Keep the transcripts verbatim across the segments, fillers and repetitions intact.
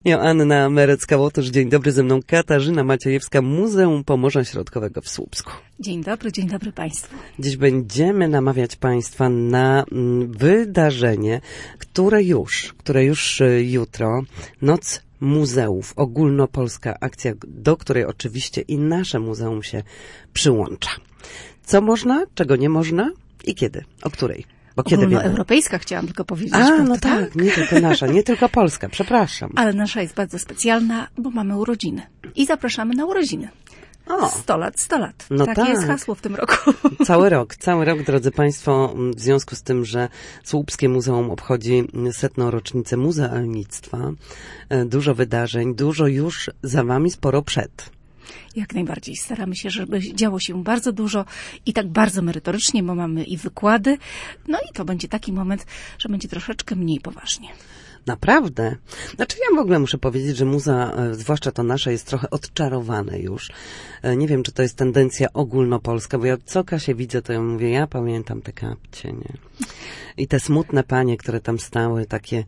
Joanna Merecka-Łotosz, dzień dobry, ze mną Katarzyna Maciejewska, Muzeum Pomorza Środkowego w Słupsku. Dzień dobry, dzień dobry Państwu. Dziś będziemy namawiać Państwa na wydarzenie, które już, które już jutro, Noc Muzeów, ogólnopolska akcja, do której oczywiście i nasze muzeum się przyłącza. Co można, czego nie można i kiedy, o której? Bo kiedy Ogólnoeuropejska chciałam tylko powiedzieć. A, no tak, tak, nie tylko nasza, nie tylko Polska, przepraszam. Ale nasza jest bardzo specjalna, bo mamy urodziny. I zapraszamy na urodziny. O. sto lat, sto lat. No Takie tak. jest hasło w tym roku. Cały rok, cały rok, drodzy Państwo, w związku z tym, że Słupskie Muzeum obchodzi setną rocznicę muzealnictwa, dużo wydarzeń, dużo już za Wami, sporo przed. Jak najbardziej. Staramy się, żeby działo się bardzo dużo i tak bardzo merytorycznie, bo mamy i wykłady. No i to będzie taki moment, że będzie troszeczkę mniej poważnie. Naprawdę. Znaczy ja w ogóle muszę powiedzieć, że muza, zwłaszcza to nasze, jest trochę odczarowane już. Nie wiem, czy to jest tendencja ogólnopolska, bo ja co Kasię widzę, to ja mówię, ja pamiętam te kapcie, nie? I te smutne panie, które tam stały, takie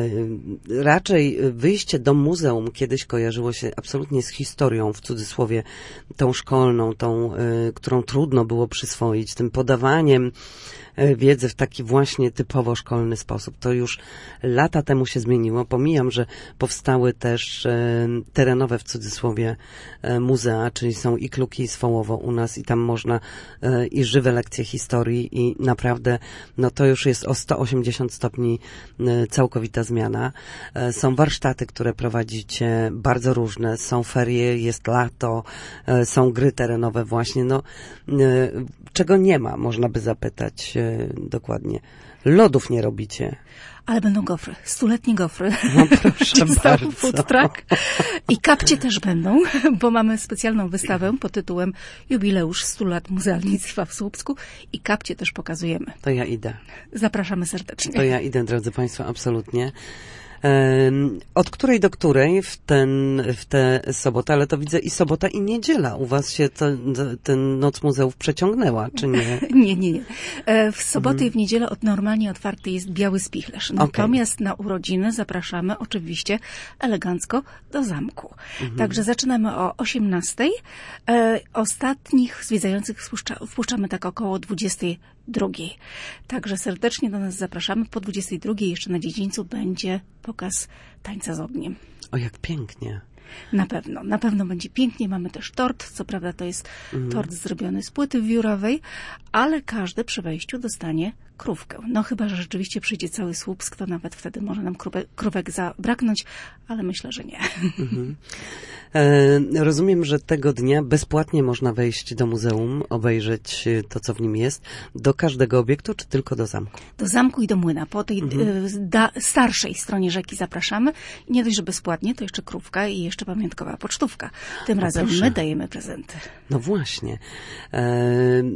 y, raczej wyjście do muzeum kiedyś kojarzyło się absolutnie z historią, w cudzysłowie, tą szkolną, tą, y, którą trudno było przyswoić, tym podawaniem wiedzy w taki właśnie typowo szkolny sposób. To już lata temu się zmieniło. Pomijam, że powstały też e, terenowe w cudzysłowie e, muzea, czyli są i Kluki, i Swołowo u nas i tam można e, i żywe lekcje historii i naprawdę no to już jest o sto osiemdziesiąt stopni e, całkowita zmiana. E, są warsztaty, które prowadzicie, bardzo różne. Są ferie, jest lato, e, są gry terenowe właśnie. No, e, czego nie ma, można by zapytać e, dokładnie. Lodów nie robicie. Ale będą gofry. Stuletnie gofry. No proszę bardzo. Food truck. I kapcie też będą, bo mamy specjalną wystawę pod tytułem Jubileusz stu lat muzealnictwa w Słupsku i kapcie też pokazujemy. To ja idę. Zapraszamy serdecznie. To ja idę, drodzy Państwo, absolutnie. Od której do której w ten, w tę sobotę, ale to widzę i sobota i niedziela. U was się to, ten Noc Muzeów przeciągnęła, czy nie? nie, nie, nie. W sobotę mhm. i w niedzielę od normalnie otwarty jest Biały Spichlerz. Natomiast okay. na urodziny zapraszamy oczywiście elegancko do zamku. Mhm. Także zaczynamy o osiemnastej. E, ostatnich zwiedzających wpuszcza, wpuszczamy tak około dwudziestej drugiej. Także serdecznie do nas zapraszamy. Po dwudziestej drugiej jeszcze na dziedzińcu będzie pokaz tańca z ogniem. O, jak pięknie. Na pewno, na pewno będzie pięknie. Mamy też tort. Co prawda to jest mm. tort zrobiony z płyty wiórowej, ale każdy przy wejściu dostanie krówkę. No chyba, że rzeczywiście przyjdzie cały Słupsk, to nawet wtedy może nam krówek, krówek zabraknąć, ale myślę, że nie. Mm-hmm. E, rozumiem, że tego dnia bezpłatnie można wejść do muzeum, obejrzeć to, co w nim jest, do każdego obiektu, czy tylko do zamku? Do zamku i do młyna. Po tej mm-hmm. da, starszej stronie rzeki zapraszamy. I nie dość, że bezpłatnie, to jeszcze krówka i jeszcze pamiątkowa pocztówka. Tym o, razem proszę. My dajemy prezenty. No właśnie. E,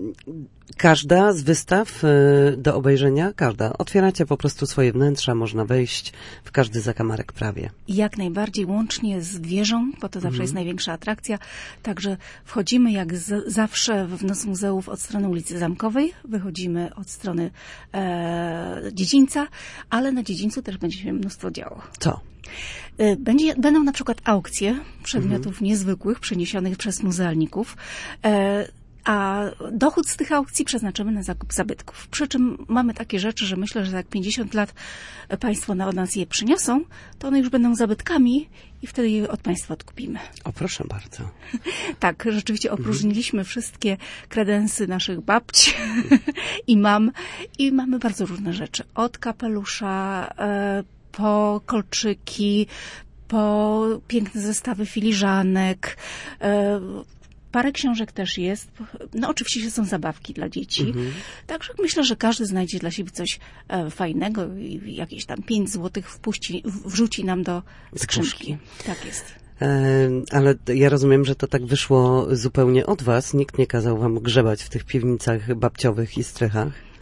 każda z wystaw e, do obejrzenia, każda. Otwieracie po prostu swoje wnętrza, można wejść w każdy zakamarek prawie. Jak najbardziej, łącznie z wieżą, bo to zawsze mm. jest największa atrakcja. Także wchodzimy jak z, zawsze w Noc Muzeów od strony ulicy Zamkowej, wychodzimy od strony e, dziedzińca, ale na dziedzińcu też będzie się mnóstwo działo. Co? Będzie, będą na przykład aukcje przedmiotów mm. niezwykłych, przeniesionych przez muzealników, e, a dochód z tych aukcji przeznaczymy na zakup zabytków. Przy czym mamy takie rzeczy, że myślę, że za jak pięćdziesiąt lat Państwo na od nas je przyniosą, to one już będą zabytkami i wtedy je od Państwa odkupimy. O, proszę bardzo. Tak, rzeczywiście opróżniliśmy mhm. wszystkie kredensy naszych babci i mam i mamy bardzo różne rzeczy. Od kapelusza, e, po kolczyki, po piękne zestawy filiżanek, e, parę książek też jest. No oczywiście są zabawki dla dzieci. Mhm. Także myślę, że każdy znajdzie dla siebie coś e, fajnego i jakieś tam pięć złotych wpuści, wrzuci nam do skrzynki. Tak jest. E, ale ja rozumiem, że to tak wyszło zupełnie od was. Nikt nie kazał wam grzebać w tych piwnicach babciowych i strychach.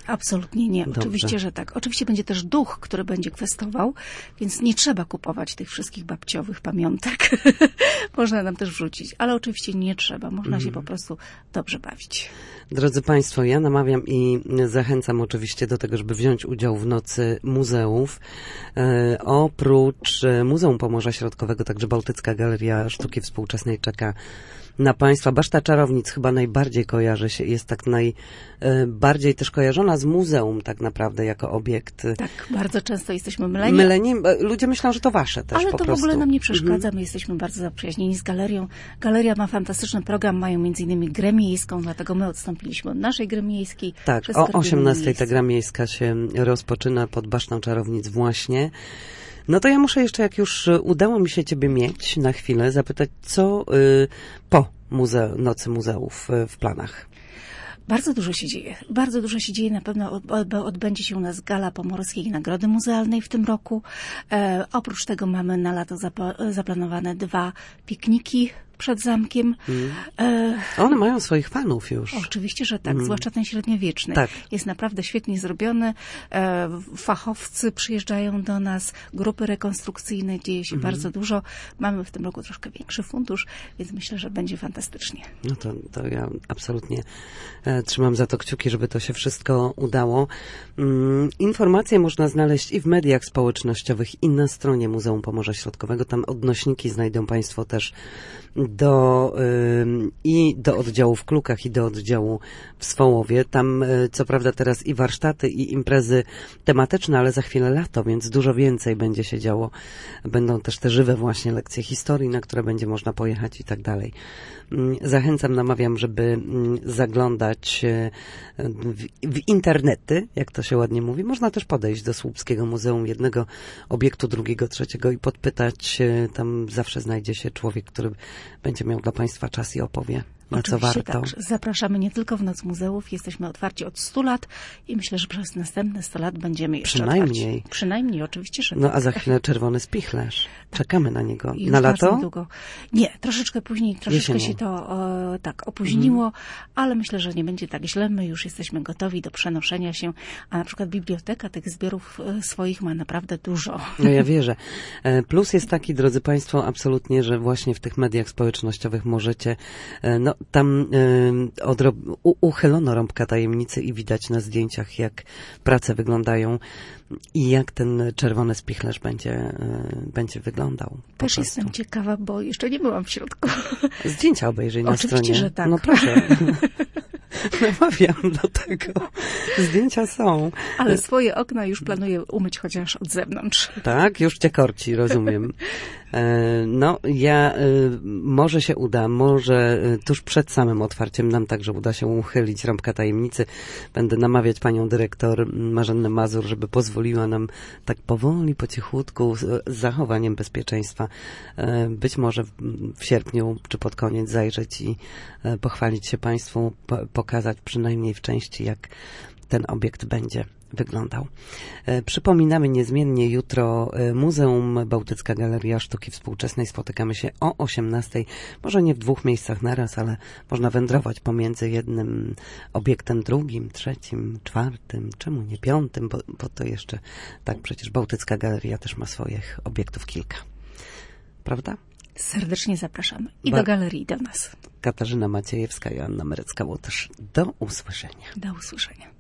Absolutnie nie. Dobrze. Oczywiście, że tak. Oczywiście będzie też duch, który będzie kwestował, więc nie trzeba kupować tych wszystkich babciowych pamiątek. Można nam też wrzucić, ale oczywiście nie trzeba. Można mm. się po prostu dobrze bawić. Drodzy Państwo, ja namawiam i zachęcam oczywiście do tego, żeby wziąć udział w Nocy Muzeów. E, oprócz Muzeum Pomorza Środkowego, także Bałtycka Galeria Sztuki Współczesnej czeka na Państwa. Baszta Czarownic chyba najbardziej kojarzy się, jest tak najbardziej też kojarzona z muzeum tak naprawdę jako obiekt. Tak, bardzo często jesteśmy myleni. Myleni, ludzie myślą, że to wasze też Ale po to prostu. w ogóle nam nie przeszkadza. Mhm. My jesteśmy bardzo zaprzyjaźnieni z galerią. Galeria ma fantastyczny program, mają między innymi grę miejską, dlatego my odstąpiliśmy od naszej gry miejskiej. Tak, o osiemnastej ta gra miejska się rozpoczyna pod Basztą Czarownic właśnie. No to ja muszę jeszcze, jak już udało mi się Ciebie mieć na chwilę, zapytać, co y, po muze- Nocy Muzeów y, w planach? Bardzo dużo się dzieje. Bardzo dużo się dzieje. Na pewno odbędzie się u nas gala Pomorskiej Nagrody Muzealnej w tym roku. E, oprócz tego mamy na lato zap- zaplanowane dwa pikniki przed zamkiem. Mm. E, One mają swoich fanów już. Oczywiście, że tak, mm. zwłaszcza ten średniowieczny. Tak. Jest naprawdę świetnie zrobiony. E, fachowcy przyjeżdżają do nas, grupy rekonstrukcyjne, dzieje się mm. bardzo dużo. Mamy w tym roku troszkę większy fundusz, więc myślę, że będzie fantastycznie. No to, to ja absolutnie e, trzymam za to kciuki, żeby to się wszystko udało. Mm, informacje można znaleźć i w mediach społecznościowych, i na stronie Muzeum Pomorza Środkowego. Tam odnośniki znajdą Państwo też do y, i do oddziału w Klukach, i do oddziału w Swołowie. Tam y, co prawda teraz i warsztaty, i imprezy tematyczne, ale za chwilę lato, więc dużo więcej będzie się działo. Będą też te żywe właśnie lekcje historii, na które będzie można pojechać i tak dalej. Zachęcam, namawiam, żeby zaglądać w, w internety, jak to się ładnie mówi. Można też podejść do Słupskiego Muzeum, jednego obiektu, drugiego, trzeciego i podpytać. Tam zawsze znajdzie się człowiek, który będzie miał dla Państwa czas i opowie, na co warto. Tak. Zapraszamy nie tylko w Noc Muzeów. Jesteśmy otwarci od stu lat i myślę, że przez następne sto lat będziemy jeszcze Przynajmniej. otwarci. Przynajmniej, oczywiście, że No tak. a za chwilę Czerwony Spichlerz. Czekamy na niego. Już na lato? Długo. Nie, troszeczkę później, troszeczkę Jesienią. się to o, tak opóźniło, mhm. ale myślę, że nie będzie tak źle. My już jesteśmy gotowi do przenoszenia się, a na przykład biblioteka tych zbiorów swoich ma naprawdę dużo. No ja wierzę. Plus jest taki, drodzy Państwo, absolutnie, że właśnie w tych mediach społecznościowych możecie, no tam odrob- u- uchylono rąbka tajemnicy i widać na zdjęciach, jak prace wyglądają i jak ten Czerwony Spichlerz będzie, będzie wyglądał. Też prostu. Jestem ciekawa, bo jeszcze nie byłam w środku. Zdjęcia obejrzyj na Oczywiście, stronie. że tak. No proszę. Namawiam do tego. Zdjęcia są. Ale swoje okna już planuję umyć chociaż od zewnątrz. Tak? Już cię korci, rozumiem. No, ja, może się uda, może tuż przed samym otwarciem nam także uda się uchylić rąbka tajemnicy. Będę namawiać panią dyrektor Marzennę Mazur, żeby pozwoliła nam tak powoli, po cichutku, z zachowaniem bezpieczeństwa, być może w sierpniu czy pod koniec zajrzeć i pochwalić się Państwu, pokazać przynajmniej w części, jak ten obiekt będzie wyglądał. E, przypominamy niezmiennie jutro e, Muzeum Bałtycka Galeria Sztuki Współczesnej. Spotykamy się o osiemnastej. Może nie w dwóch miejscach naraz, ale można wędrować pomiędzy jednym obiektem, drugim, trzecim, czwartym, czemu nie piątym, bo, bo to jeszcze tak przecież Bałtycka Galeria też ma swoich obiektów kilka. Prawda? Serdecznie zapraszamy. I Ba- do galerii, i do nas. Katarzyna Maciejewska i Anna Merecka-Łotysz. Do usłyszenia. Do usłyszenia.